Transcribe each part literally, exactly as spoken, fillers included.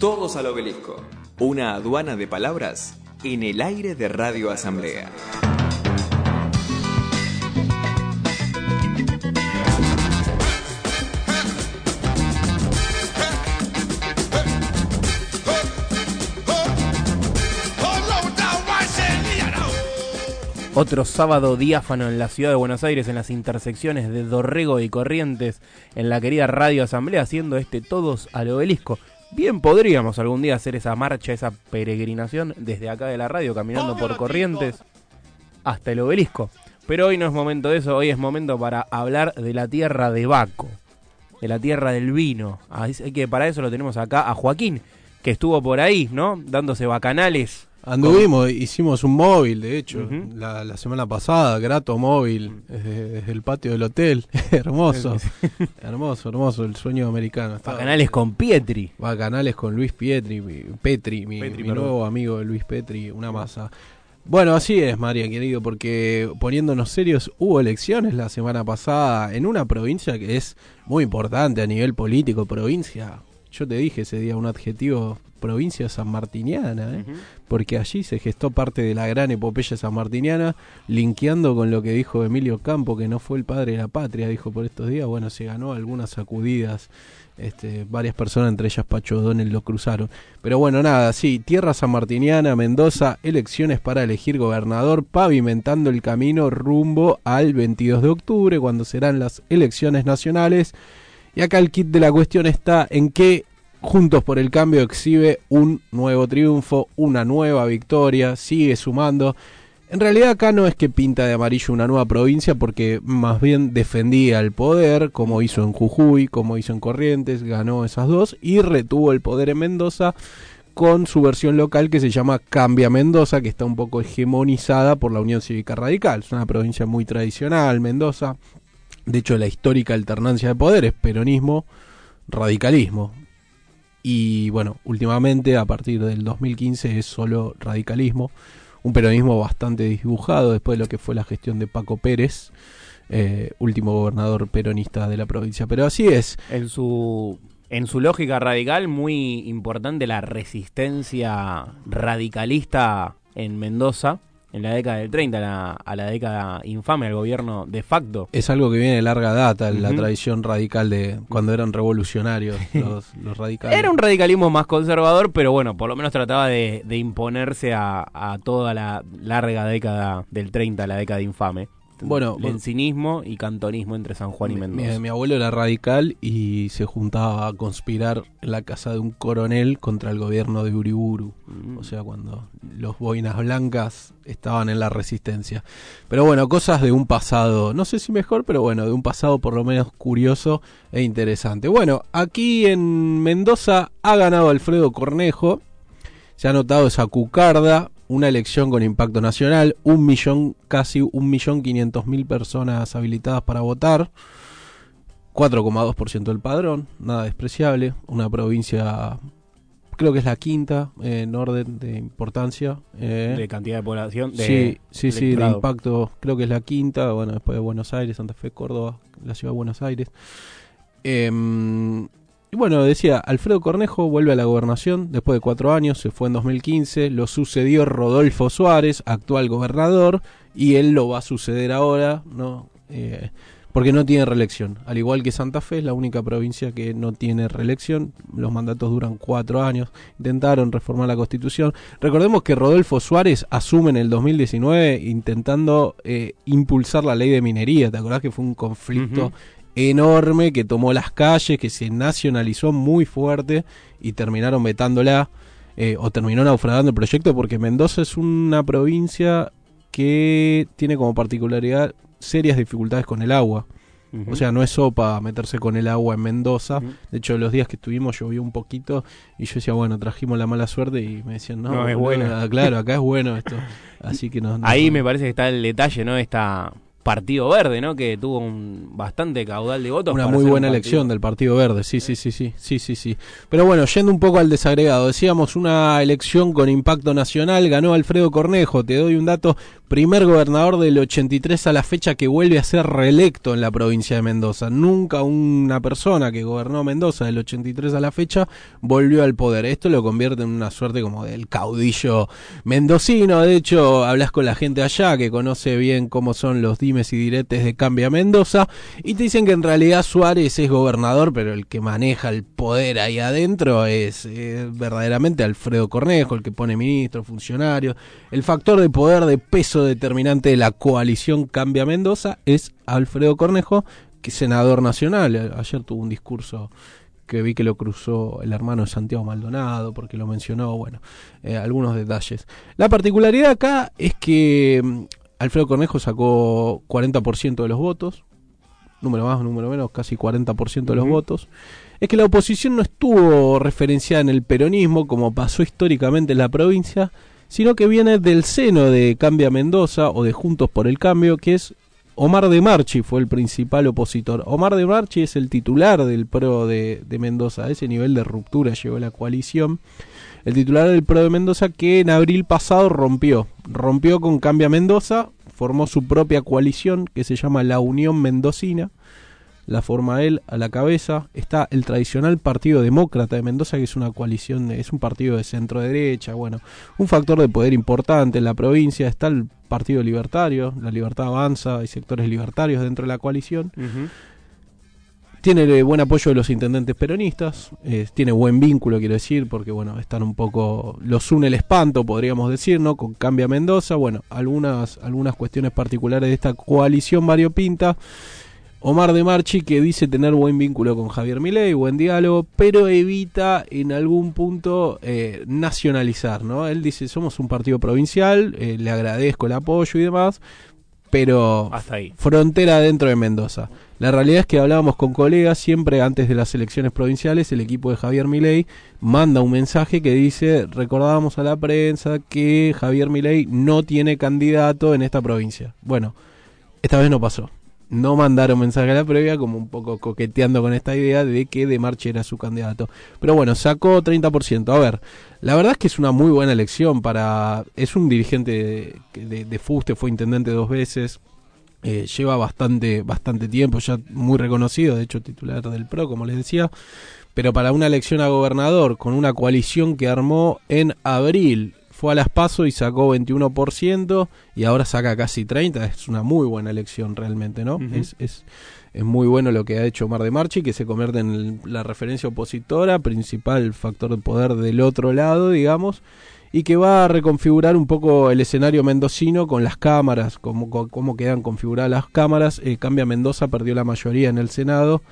Todos al Obelisco. Una aduana de palabras en el aire de Radio Asamblea. Otro sábado diáfano en la ciudad de Buenos Aires, en las intersecciones de Dorrego y Corrientes, en la querida Radio Asamblea, haciendo este Todos al Obelisco. Bien podríamos algún día hacer esa marcha, esa peregrinación desde acá de la radio, caminando por Corrientes hasta el Obelisco. Pero hoy no es momento de eso, hoy es momento para hablar de la tierra de Baco, de la tierra del vino. Así que para eso lo tenemos acá a Joaquín, que estuvo por ahí, ¿no? Dándose bacanales. Anduvimos, con... hicimos un móvil, de hecho, uh-huh. la, la semana pasada, grato móvil, desde, desde el patio del hotel. Hermoso, hermoso, hermoso, el sueño americano. Bacanales con Pietri. Bacanales con Luis Pietri, mi, Petri, mi, Petri, mi nuevo amigo Luis Petri, una masa. Bueno, así es, María, querido, porque poniéndonos serios, hubo elecciones la semana pasada en una provincia que es muy importante a nivel político, provincia. Yo te dije ese día un adjetivo, provincia sanmartiniana, ¿eh? Uh-huh. Porque allí se gestó parte de la gran epopeya sanmartiniana, linkeando con lo que dijo Emilio Campo, que no fue el padre de la patria, dijo por estos días. Bueno, se ganó algunas sacudidas, este, varias personas, entre ellas Pacho O'Donnell, lo cruzaron. Pero bueno, nada, sí, tierra sanmartiniana, Mendoza, elecciones para elegir gobernador, pavimentando el camino rumbo al veintidós de octubre, cuando serán las elecciones nacionales. Y acá el kit de la cuestión está en que Juntos por el Cambio exhibe un nuevo triunfo, una nueva victoria, sigue sumando. En realidad acá no es que pinta de amarillo una nueva provincia, porque más bien defendía el poder, como hizo en Jujuy, como hizo en Corrientes, ganó esas dos y retuvo el poder en Mendoza con su versión local que se llama Cambia Mendoza, que está un poco hegemonizada por la Unión Cívica Radical. Es una provincia muy tradicional, Mendoza. De hecho, la histórica alternancia de poderes, peronismo, radicalismo. Y bueno, últimamente, a partir del dos mil quince, es solo radicalismo. Un peronismo bastante desdibujado después de lo que fue la gestión de Paco Pérez, eh, último gobernador peronista de la provincia. Pero así es. En su, en su lógica radical, muy importante la resistencia radicalista en Mendoza. En la década del treinta, la, a la década infame, al gobierno de facto. Es algo que viene de larga data, uh-huh. La tradición radical de cuando eran revolucionarios los, los radicales. Era un radicalismo más conservador, pero bueno, por lo menos trataba de, de imponerse a, a toda la larga década del treinta, la década infame. Bueno, lencinismo y cantonismo entre San Juan y Mendoza. Mi, mi abuelo era radical y se juntaba a conspirar en la casa de un coronel contra el gobierno de Uriburu. Mm. O sea, cuando los boinas blancas estaban en la resistencia. Pero bueno, cosas de un pasado, no sé si mejor, pero bueno, de un pasado por lo menos curioso e interesante. Bueno, aquí en Mendoza ha ganado Alfredo Cornejo. Se ha notado esa cucarda. Una elección con impacto nacional, un millón, casi un millón quinientos mil personas habilitadas para votar, cuatro coma dos por ciento del padrón, nada despreciable, una provincia, creo que es la quinta eh, en orden de importancia. Eh, de cantidad de población. De sí, sí, sí, de impacto, creo que es la quinta, bueno, después de Buenos Aires, Santa Fe, Córdoba, la ciudad de Buenos Aires. Eh, Y bueno, decía, Alfredo Cornejo vuelve a la gobernación después de cuatro años, se fue en dos mil quince, lo sucedió Rodolfo Suárez, actual gobernador, y él lo va a suceder ahora, ¿no? Eh, porque no tiene reelección. Al igual que Santa Fe, es la única provincia que no tiene reelección, los mandatos duran cuatro años, intentaron reformar la Constitución. Recordemos que Rodolfo Suárez asume en el dos mil diecinueve intentando eh, impulsar la ley de minería, ¿te acordás que fue un conflicto uh-huh. enorme que tomó las calles, que se nacionalizó muy fuerte y terminaron vetándola eh, o terminó naufragando el proyecto porque Mendoza es una provincia que tiene como particularidad serias dificultades con el agua. Uh-huh. O sea, no es sopa meterse con el agua en Mendoza. Uh-huh. De hecho, los días que estuvimos llovió un poquito y yo decía, bueno, trajimos la mala suerte y me decían, no, no es bueno. Claro, acá es bueno esto. Así que no, no Ahí no. me parece que está el detalle, ¿no? Esta Partido Verde, ¿no? Que tuvo un bastante caudal de votos. Una muy buena elección del Partido Verde, sí, sí, sí, sí, sí, sí, sí. Pero bueno, yendo un poco al desagregado, decíamos una elección con impacto nacional, ganó Alfredo Cornejo, te doy un dato, primer gobernador del ochenta y tres a la fecha que vuelve a ser reelecto en la provincia de Mendoza. Nunca una persona que gobernó Mendoza del ochenta y tres a la fecha volvió al poder. Esto lo convierte en una suerte como del caudillo mendocino. De hecho, hablas con la gente allá que conoce bien cómo son los dimes y diretes de Cambia Mendoza y te dicen que en realidad Suárez es gobernador, pero el que maneja el poder ahí adentro es eh, verdaderamente Alfredo Cornejo, el que pone ministros, funcionarios. El factor de poder, de peso determinante de la coalición Cambia Mendoza es Alfredo Cornejo, que es senador nacional. Ayer tuvo un discurso que vi que lo cruzó el hermano de Santiago Maldonado, porque lo mencionó, bueno, eh, algunos detalles. La particularidad acá es que um, Alfredo Cornejo sacó cuarenta por ciento de los votos, número más, número menos, casi cuarenta por ciento de los uh-huh. votos. Es que la oposición no estuvo referenciada en el peronismo, como pasó históricamente en la provincia, sino que viene del seno de Cambia Mendoza o de Juntos por el Cambio, que es Omar de Marchi, fue el principal opositor. Omar de Marchi es el titular del PRO de, de Mendoza. A ese nivel de ruptura llegó la coalición. El titular del PRO de Mendoza, que en abril pasado rompió. Rompió con Cambia Mendoza, formó su propia coalición que se llama la Unión Mendocina. La forma él a la cabeza. Está el tradicional Partido Demócrata de Mendoza, que es una coalición, es un partido de centro derecha, bueno, un factor de poder importante en la provincia. Está el Partido Libertario, la Libertad Avanza, hay sectores libertarios dentro de la coalición. Uh-huh. Tiene buen apoyo de los intendentes peronistas, eh, tiene buen vínculo, quiero decir, porque bueno, están un poco, los une el espanto, podríamos decir, ¿no? Con Cambia Mendoza, bueno, algunas, algunas cuestiones particulares de esta coalición variopinta. Omar de Marchi, que dice tener buen vínculo con Javier Milei, buen diálogo, pero evita en algún punto eh, nacionalizar, ¿no? Él dice, somos un partido provincial, eh, le agradezco el apoyo y demás, pero hasta ahí. Frontera dentro de Mendoza. La realidad es que hablábamos con colegas, siempre antes de las elecciones provinciales, el equipo de Javier Milei manda un mensaje que dice, recordábamos a la prensa que Javier Milei no tiene candidato en esta provincia. Bueno, esta vez no pasó. No mandaron mensaje a la previa, como un poco coqueteando con esta idea de que De Marchi era su candidato. Pero bueno, sacó treinta por ciento. A ver, la verdad es que es una muy buena elección para... Es un dirigente de, de, de fuste, fue intendente dos veces, eh, lleva bastante, bastante tiempo, ya muy reconocido, de hecho titular del PRO, como les decía. Pero para una elección a gobernador, con una coalición que armó en abril, fue a las PASO y sacó veintiuno por ciento y ahora saca casi treinta por ciento. Es una muy buena elección realmente, ¿no? Uh-huh. Es, es, es muy bueno lo que ha hecho Omar de Marchi, que se convierte en el, la referencia opositora, principal factor de poder del otro lado, digamos, y que va a reconfigurar un poco el escenario mendocino con las cámaras, cómo, cómo quedan configuradas las cámaras. Eh, Cambia Mendoza, perdió la mayoría en el Senado.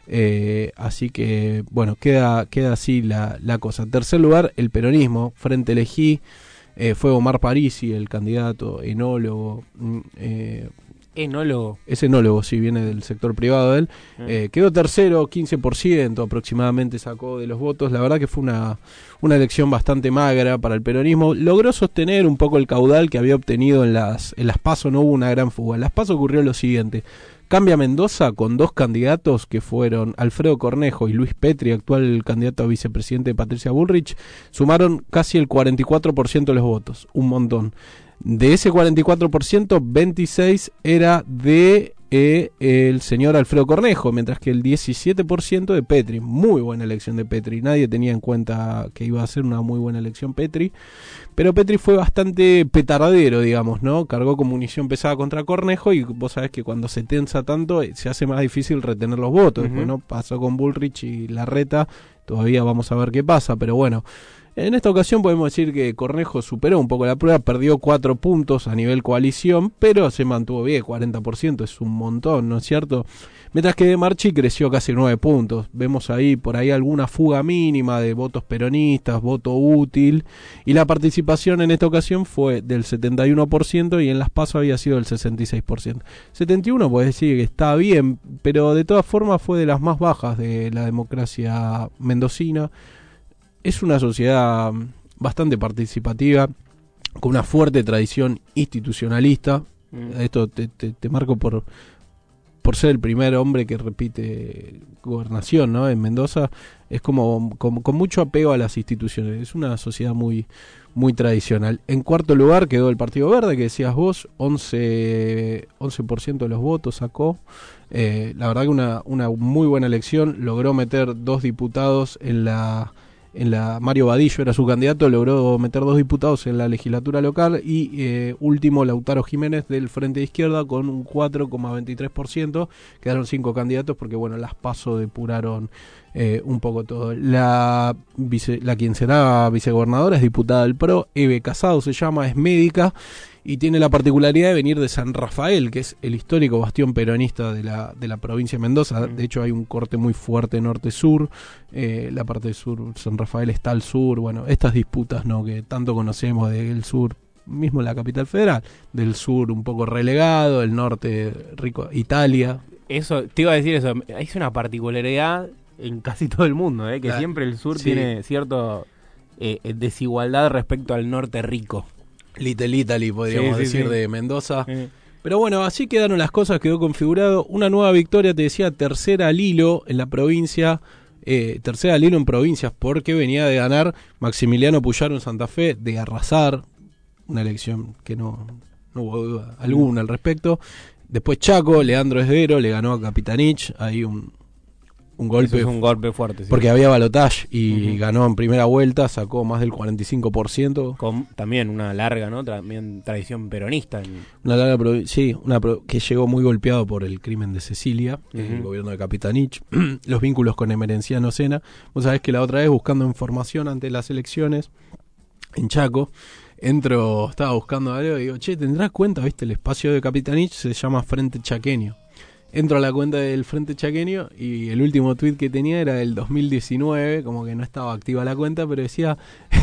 Eh, así que, bueno, queda queda así la, la cosa. En tercer lugar, el peronismo, Frente Elegí, eh, fue Omar Parisi, el candidato, enólogo. Eh, ¿Enólogo? Es enólogo, sí, viene del sector privado de él. Mm. Eh, quedó tercero, quince por ciento aproximadamente sacó de los votos. La verdad que fue una, una elección bastante magra para el peronismo. Logró sostener un poco el caudal que había obtenido en las, en las PASO, no hubo una gran fuga. En las PASO ocurrió lo siguiente. Cambia Mendoza con dos candidatos que fueron Alfredo Cornejo y Luis Petri, actual candidato a vicepresidente de Patricia Bullrich, sumaron casi el cuarenta y cuatro por ciento de los votos, un montón. De ese cuarenta y cuatro por ciento, veintiséis por ciento era de eh, el señor Alfredo Cornejo, mientras que el diecisiete por ciento de Petri. Muy buena elección de Petri, nadie tenía en cuenta que iba a ser una muy buena elección Petri, pero Petri fue bastante petardero, digamos, ¿no? Cargó con munición pesada contra Cornejo y vos sabés que cuando se tensa tanto se hace más difícil retener los votos. Uh-huh. Después, ¿no? Pasó con Bullrich y Larreta, todavía vamos a ver qué pasa, pero bueno. En esta ocasión podemos decir que Cornejo superó un poco la prueba, perdió cuatro puntos a nivel coalición, pero se mantuvo bien, cuarenta por ciento es un montón, ¿no es cierto? Mientras que De Marchi creció casi nueve puntos. Vemos ahí por ahí alguna fuga mínima de votos peronistas, voto útil, y la participación en esta ocasión fue del setenta y uno por ciento y en las PASO había sido del sesenta y seis por ciento. setenta y uno por ciento puede decir que está bien, pero de todas formas fue de las más bajas de la democracia mendocina. Es una sociedad bastante participativa, con una fuerte tradición institucionalista. Mm. Esto te, te, te marco por por ser el primer hombre que repite gobernación, ¿no? En Mendoza es como, como con mucho apego a las instituciones. Es una sociedad muy muy tradicional. En cuarto lugar quedó el Partido Verde, que decías vos, once por ciento de los votos sacó. Eh, la verdad que una, una muy buena elección. Logró meter dos diputados en la... en la Mario Vadillo era su candidato, logró meter dos diputados en la legislatura local y eh, último Lautaro Jiménez del Frente de Izquierda con un cuatro coma veintitrés por ciento. Quedaron cinco candidatos porque bueno, las PASO depuraron eh, un poco todo. La, vice, la quien será vicegobernadora es diputada del P R O, Eve Casado se llama, es médica y tiene la particularidad de venir de San Rafael, que es el histórico bastión peronista de la, de la provincia de Mendoza. De hecho hay un corte muy fuerte norte-sur, eh, la parte sur, San Rafael está al sur, bueno, estas disputas, ¿no?, que tanto conocemos del sur, mismo la capital federal, del sur un poco relegado, el norte rico, Italia. Eso, te iba a decir eso, es una particularidad en casi todo el mundo, ¿eh? Que la, siempre el sur sí. tiene cierta eh, desigualdad respecto al norte rico. Little Italy, podríamos sí, sí, decir, sí. de Mendoza. Sí. Pero bueno, así quedaron las cosas, quedó configurado. Una nueva victoria, te decía, tercera al hilo en la provincia, eh, tercera al hilo en provincias, porque venía de ganar Maximiliano Puyaro en Santa Fe, de arrasar, una elección que no, no hubo duda alguna al respecto. Después Chaco, Leandro Esdero, le ganó a Capitanich, ahí un... Un golpe, es un golpe fuerte, sí. Porque había balotaje y uh-huh. ganó en primera vuelta, sacó más del cuarenta y cinco por ciento. Con también una larga, ¿no? También tradición peronista. En... Una larga, sí, una pro, que llegó muy golpeado por el crimen de Cecilia, uh-huh. el gobierno de Capitanich, los vínculos con Emerenciano Sena. Vos sabés que la otra vez, buscando información ante las elecciones en Chaco, entro, estaba buscando algo y digo, che, ¿tendrás cuenta? ¿Viste? El espacio de Capitanich se llama Frente Chaqueño. Entro a la cuenta del Frente Chaqueño y el último tweet que tenía era del dos mil diecinueve, como que no estaba activa la cuenta, pero decía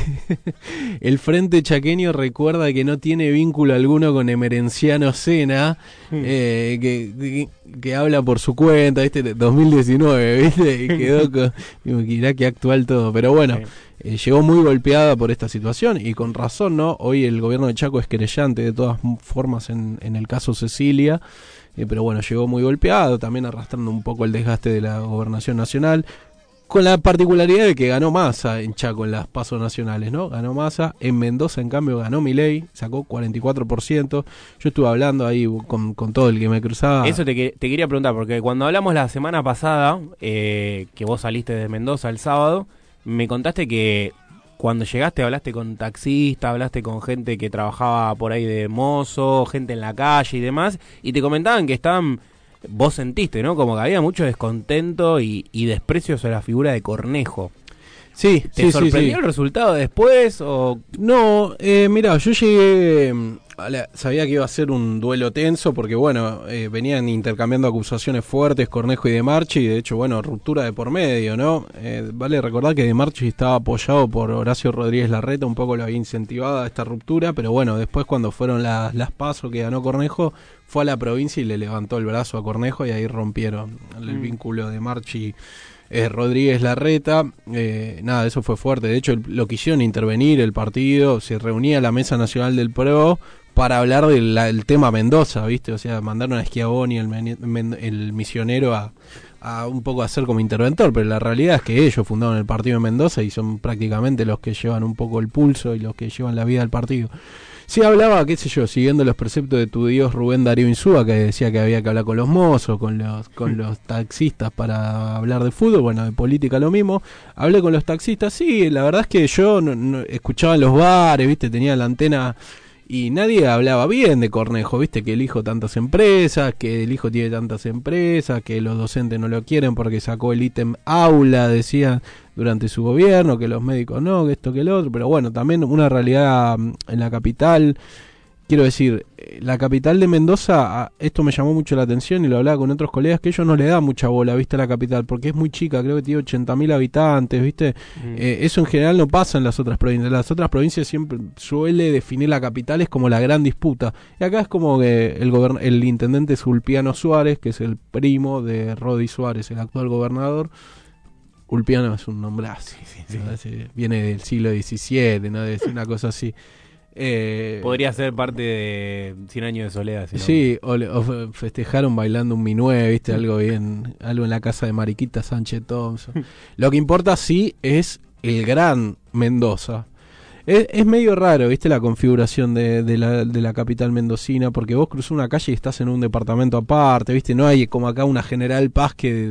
el Frente Chaqueño recuerda que no tiene vínculo alguno con Emerenciano Sena, mm. eh, que, que, que habla por su cuenta, ¿viste? dos mil diecinueve, ¿viste? Y quedó con, digo, mirá que actual todo, pero bueno, sí. eh, llegó muy golpeada por esta situación y con razón, ¿no? Hoy el gobierno de Chaco es querellante de todas formas en, en el caso Cecilia. Eh, pero bueno, llegó muy golpeado, también arrastrando un poco el desgaste de la gobernación nacional, con la particularidad de que ganó Massa en Chaco en las pasos nacionales, ¿no? Ganó Massa, en Mendoza en cambio ganó Milei, sacó cuarenta y cuatro por ciento. Yo estuve hablando ahí con, con todo el que me cruzaba. Eso te, te quería preguntar, porque cuando hablamos la semana pasada, eh, que vos saliste de Mendoza el sábado, me contaste que cuando llegaste hablaste con taxistas, hablaste con gente que trabajaba por ahí de mozo, gente en la calle y demás, y te comentaban que estaban, vos sentiste, ¿no? Como que había mucho descontento y, y desprecio sobre la figura de Cornejo. Sí, ¿Te sí, sorprendió sí, sí. el resultado después o...? No, eh, mira, yo llegué... Sabía que iba a ser un duelo tenso porque, bueno, eh, venían intercambiando acusaciones fuertes Cornejo y De Marchi, y de hecho, bueno, ruptura de por medio, ¿no? Eh, vale recordar que De Marchi estaba apoyado por Horacio Rodríguez Larreta, un poco lo había incentivado a esta ruptura, pero bueno, después cuando fueron las, las PASO que ganó Cornejo, fue a la provincia y le levantó el brazo a Cornejo y ahí rompieron el mm. vínculo de Marchi eh, Rodríguez Larreta. Eh, nada, eso fue fuerte. De hecho, el, lo quisieron intervenir el partido, se reunía la Mesa Nacional del P R O para hablar del, la, del tema Mendoza, ¿viste? O sea, mandaron a Schiavoni, el, men, el misionero, a, a un poco a ser como interventor, pero la realidad es que ellos fundaron el partido en Mendoza y son prácticamente los que llevan un poco el pulso y los que llevan la vida del partido. Sí hablaba, qué sé yo, siguiendo los preceptos de tu dios Rubén Darío Insúa, que decía que había que hablar con los mozos, con los con los taxistas para hablar de fútbol, bueno, de política lo mismo. Hablé con los taxistas, sí, la verdad es que yo no, no, escuchaba en los bares, ¿viste? Tenía la antena... Y nadie hablaba bien de Cornejo, viste, que el hijo tantas empresas, que el hijo tiene tantas empresas, que los docentes no lo quieren porque sacó el ítem aula, decía, durante su gobierno, que los médicos no, que esto, que el otro, pero bueno, también una realidad en la capital. Quiero decir, la capital de Mendoza, esto me llamó mucho la atención y lo hablaba con otros colegas, que ellos no le dan mucha bola, viste, a la capital, porque es muy chica, creo que tiene ochenta mil habitantes, viste, mm. eh, eso en general no pasa en las otras provincias. Las otras provincias siempre suele definir la capital es como la gran disputa, y acá es como que el gobern- el intendente es Ulpiano Suárez, que es el primo de Rodi Suárez, el actual gobernador. Ulpiano es un nombrazo, sí, sí, sí. ¿no? Viene del siglo diecisiete, ¿no? Es una cosa así. Eh, Podría ser parte de Cien años de soledad. Si no. Sí, o, o festejaron bailando un minué, viste, algo bien, algo en la casa de Mariquita Sánchez Thompson. Lo que importa sí es el gran Mendoza. Es, es medio raro, viste, la configuración de, de, la, de la capital mendocina, porque vos cruzás una calle y estás en un departamento aparte, viste, no hay como acá una General Paz que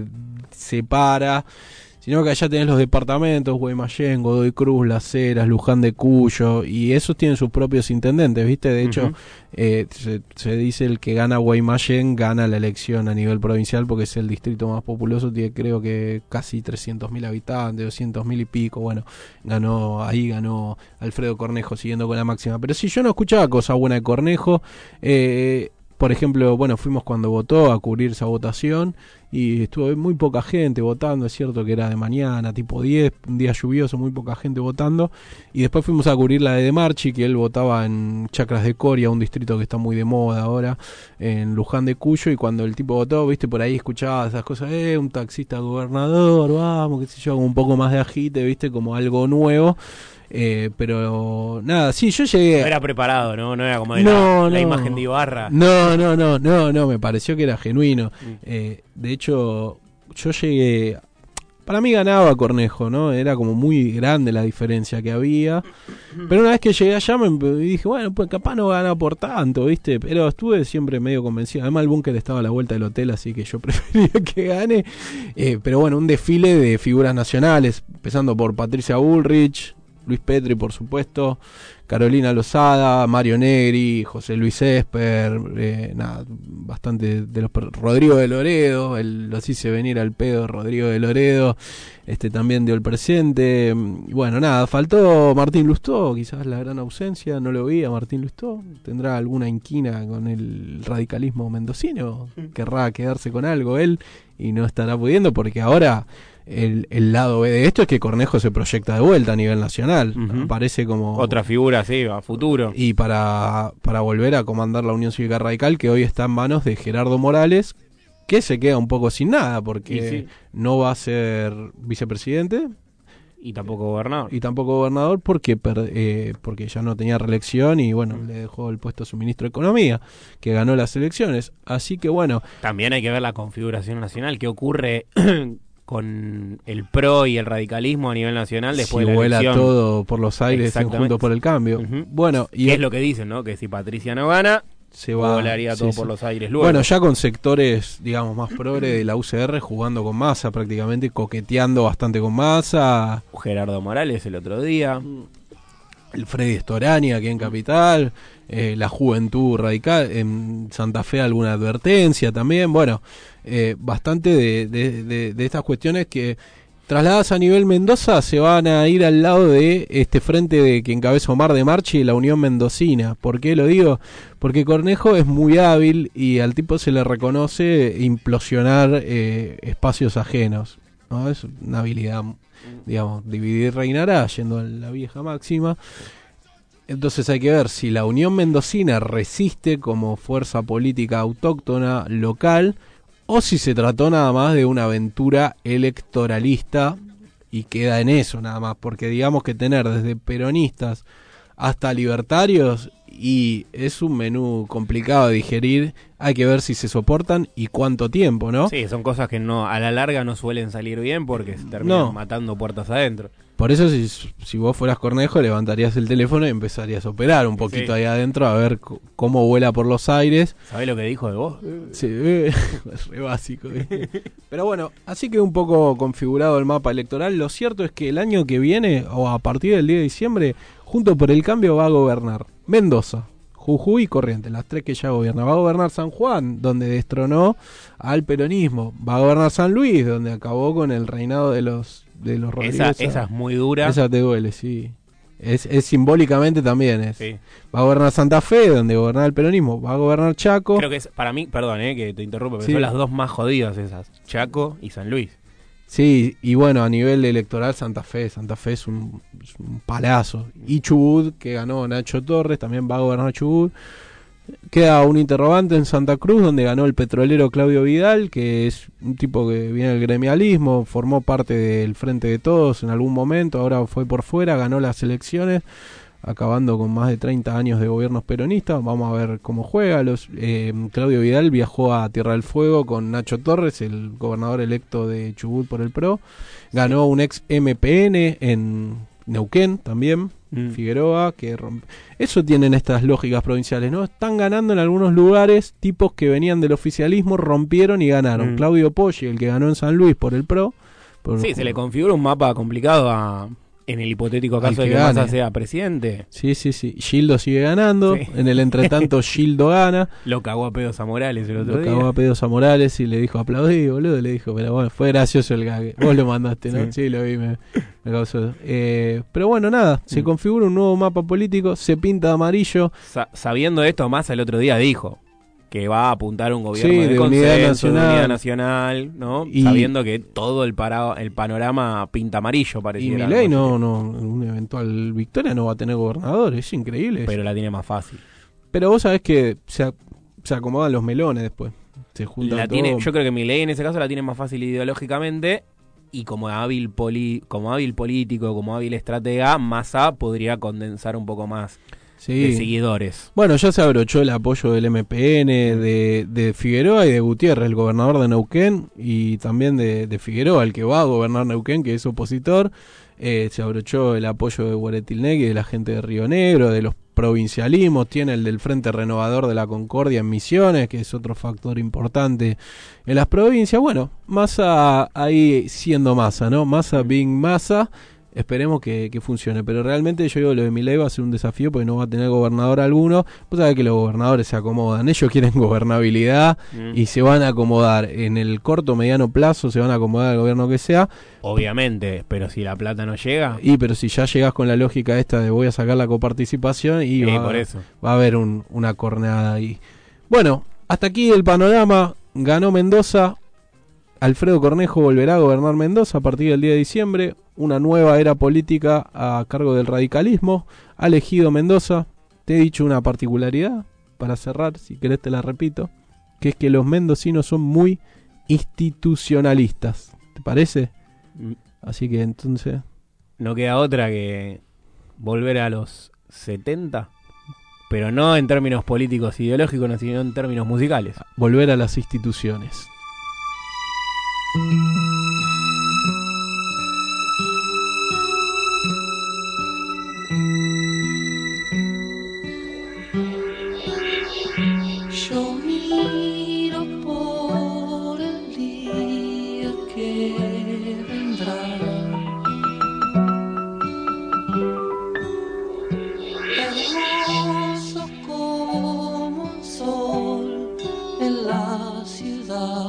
separa, sino que allá tenés los departamentos, Guaymallén, Godoy Cruz, Las Heras, Luján de Cuyo, y esos tienen sus propios intendentes, ¿viste? De hecho, uh-huh. eh, se, se dice el que gana Guaymallén gana la elección a nivel provincial porque es el distrito más populoso, tiene creo que casi trescientos mil habitantes, doscientos mil y pico, bueno, ganó ahí ganó Alfredo Cornejo siguiendo con la máxima. Pero si yo no escuchaba cosa buena de Cornejo, eh... por ejemplo, bueno, fuimos cuando votó a cubrir esa votación y estuvo muy poca gente votando, es cierto que era de mañana, tipo diez, un día lluvioso, muy poca gente votando, y después fuimos a cubrir la de De Marchi, que él votaba en Chacras de Coria, un distrito que está muy de moda ahora, en Luján de Cuyo, y cuando el tipo votó, viste, por ahí escuchaba esas cosas, eh, un taxista gobernador, vamos, qué sé yo, un poco más de agite, viste, como algo nuevo. Eh, pero nada, sí, yo llegué. No era preparado, ¿no? No era como de no, la, no, la imagen de Ibarra. No, no, no, no, no, me pareció que era genuino. Mm. Eh, de hecho, yo llegué. Para mí ganaba Cornejo, ¿no? Era como muy grande la diferencia que había. Pero una vez que llegué allá me dije, bueno, pues capaz no gana por tanto, ¿viste? Pero estuve siempre medio convencido. Además el búnker estaba a la vuelta del hotel, así que yo prefería que gane. Eh, pero bueno, un desfile de figuras nacionales, empezando por Patricia Bullrich, Luis Petri, por supuesto, Carolina Lozada, Mario Negri, José Luis Esper, eh, nada, bastante de los Rodrigo de Loredo, el, lo hice venir al pedo, Rodrigo de Loredo, este también dio el presente. Y bueno, nada, faltó Martín Lustó, quizás la gran ausencia, no lo vi a Martín Lustó, tendrá alguna inquina con el radicalismo mendocino, querrá quedarse con algo él y no estará pudiendo porque ahora El, el lado B de esto es que Cornejo se proyecta de vuelta a nivel nacional. Uh-huh. Parece como otra figura, sí, a futuro. Y para, para volver a comandar la Unión Cívica Radical, que hoy está en manos de Gerardo Morales, que se queda un poco sin nada, porque sí. no va a ser vicepresidente. Y tampoco gobernador. Y tampoco gobernador porque, per, eh, porque ya no tenía reelección y bueno, uh-huh. le dejó el puesto a su ministro de Economía, que ganó las elecciones. Así que bueno. También hay que ver la configuración nacional, qué ocurre con el P R O y el radicalismo a nivel nacional después si de la vuela elección. Todo por los aires en Juntos por el Cambio. Uh-huh. Bueno, y ¿qué es lo que dicen, no? Que si Patricia no gana, se va, volaría todo sí, por sí. los aires luego. Bueno, ya con sectores, digamos, más progre de la U C R jugando con Massa prácticamente, coqueteando bastante con Massa. Gerardo Morales el otro día. El Freddy Storani aquí en Capital. Eh, la Juventud Radical. En Santa Fe alguna advertencia también. Bueno, eh, bastante de, de, de, de estas cuestiones que trasladadas a nivel Mendoza se van a ir al lado de este frente de que encabeza Omar de Marchi y la Unión Mendocina. ¿Por qué lo digo? Porque Cornejo es muy hábil y al tipo se le reconoce implosionar eh, espacios ajenos, ¿no? Es una habilidad, digamos, dividir reinará, yendo a la vieja máxima. Entonces hay que ver si la Unión Mendocina resiste como fuerza política autóctona local o si se trató nada más de una aventura electoralista y queda en eso nada más, porque digamos que tener desde peronistas hasta libertarios y es un menú complicado de digerir, hay que ver si se soportan y cuánto tiempo, ¿no? Sí, son cosas que no a la larga no suelen salir bien porque se terminan no. matando puertas adentro. Por eso si, si vos fueras Cornejo levantarías el teléfono y empezarías a operar un poquito sí. ahí adentro a ver c- cómo vuela por los aires. ¿Sabés lo que dijo de vos? Sí, es re básico. Pero bueno, así que un poco configurado el mapa electoral. Lo cierto es que el año que viene, o a partir del diez de diciembre, Juntos por el Cambio va a gobernar Mendoza, Jujuy y Corrientes, las tres que ya gobierna. Va a gobernar San Juan, donde destronó al peronismo. Va a gobernar San Luis, donde acabó con el reinado de los de los Rodríguez. Esa, esa es muy dura. Esa te duele, sí. Es, es simbólicamente también es. Sí. Va a gobernar Santa Fe, donde gobernaba el peronismo. Va a gobernar Chaco. Creo que es, para mí, perdón, eh, que te interrumpo, pero sí. son las dos más jodidas esas, Chaco y San Luis. Sí, y bueno, a nivel electoral Santa Fe, Santa Fe es un, es un palazo. Y Chubut, que ganó Nacho Torres, también va a gobernar Chubut. Queda un interrogante en Santa Cruz, donde ganó el petrolero Claudio Vidal, que es un tipo que viene del gremialismo, formó parte del Frente de Todos en algún momento, ahora fue por fuera, ganó las elecciones. acabando con más de treinta años de gobiernos peronistas. Vamos a ver cómo juega. Los, eh, Claudio Vidal viajó a Tierra del Fuego con Nacho Torres, el gobernador electo de Chubut por el P R O. Ganó sí. un ex M P N en Neuquén también, mm. Figueroa, que rompe. Eso tienen estas lógicas provinciales, ¿no? Están ganando en algunos lugares tipos que venían del oficialismo, rompieron y ganaron. Mm. Claudio Poggi, el que ganó en San Luis por el P R O. Por sí, el... se le configura un mapa complicado a... En el hipotético caso de que Massa sea presidente. Sí, sí, sí. Gildo sigue ganando. Sí. En el entretanto, Gildo gana. Lo cagó a pedos a Morales el otro lo día. Lo cagó a pedos a Morales y le dijo aplaudí, boludo. Le dijo, pero bueno, fue gracioso el gag. Vos lo mandaste, ¿no? Sí, sí lo vi, me, me causó. Eh, pero bueno, nada. Se mm. configura un nuevo mapa político. Se pinta de amarillo. Sa- sabiendo esto, Massa el otro día dijo que va a apuntar un gobierno sí, de, de, consenso, unidad nacional. de unidad nacional, ¿no? Y sabiendo que todo el para, el panorama pinta amarillo, pareciera. Y Milei no, no, una eventual victoria no va a tener gobernador, es increíble. Pero eso. La tiene más fácil. Pero vos sabés que se, se acomodan los melones después. Se juntan la todo. Tiene, yo creo que Milei en ese caso la tiene más fácil ideológicamente y como hábil, poli, como hábil político, como hábil estratega, Massa podría condensar un poco más. Sí. De seguidores. Bueno, ya se abrochó el apoyo del M P N, de, de Figueroa y de Gutiérrez, el gobernador de Neuquén, y también de, de Figueroa, el que va a gobernar Neuquén, que es opositor. Eh, se abrochó el apoyo de Guaretilnegui, de la gente de Río Negro, de los provincialismos. Tiene el del Frente Renovador de la Concordia en Misiones, que es otro factor importante en las provincias. Bueno, Massa ahí siendo Massa, ¿no? Massa being Massa. Esperemos que, que funcione, pero realmente yo digo lo de Milei va a ser un desafío porque no va a tener gobernador alguno. Vos sabés que los gobernadores se acomodan, ellos quieren gobernabilidad mm. y se van a acomodar en el corto mediano plazo, se van a acomodar al gobierno que sea. Obviamente, pero si la plata no llega. Y pero si ya llegás con la lógica esta de voy a sacar la coparticipación y sí, va, por eso. va a haber un, una corneada ahí. Bueno, hasta aquí el panorama. Ganó Mendoza. Alfredo Cornejo volverá a gobernar Mendoza a partir del diez de diciembre. Una nueva era política a cargo del radicalismo. Ha elegido Mendoza. Te he dicho una particularidad para cerrar, si querés te la repito, que es que los mendocinos son muy institucionalistas. ¿Te parece? Mm. Así que entonces... No queda otra que volver a los setenta, pero no en términos políticos ideológicos, sino en términos musicales. Volver a las instituciones. Yo miro por el día que vendrá, hermoso como un sol en la ciudad.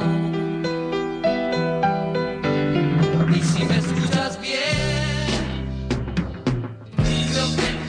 Y si me escuchas bien, creo que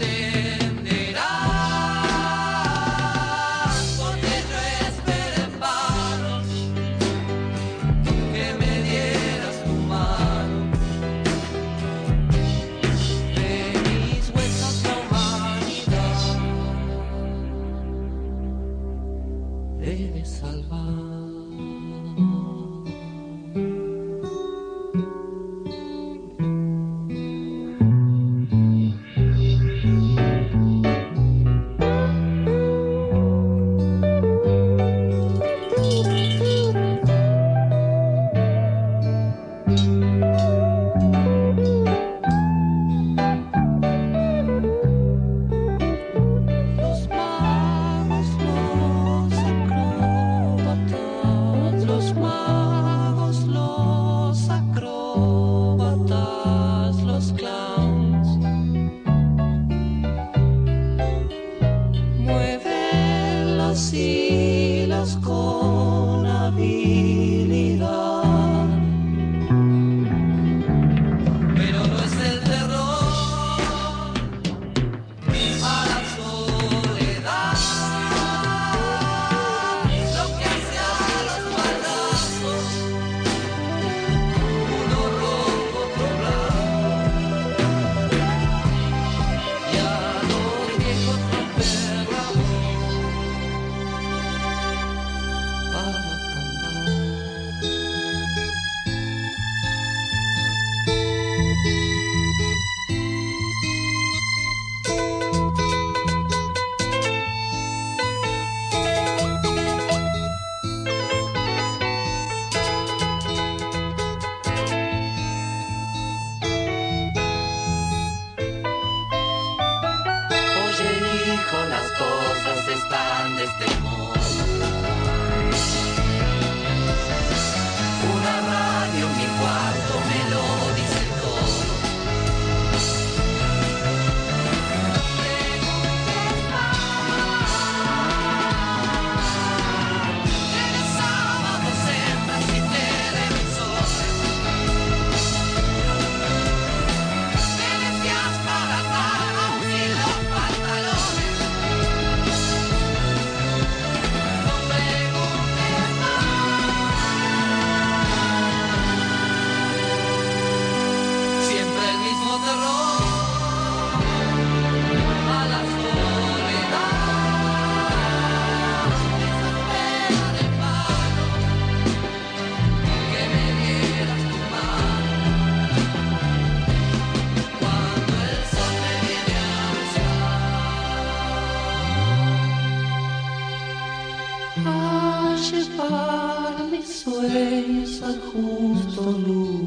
al justo lugar.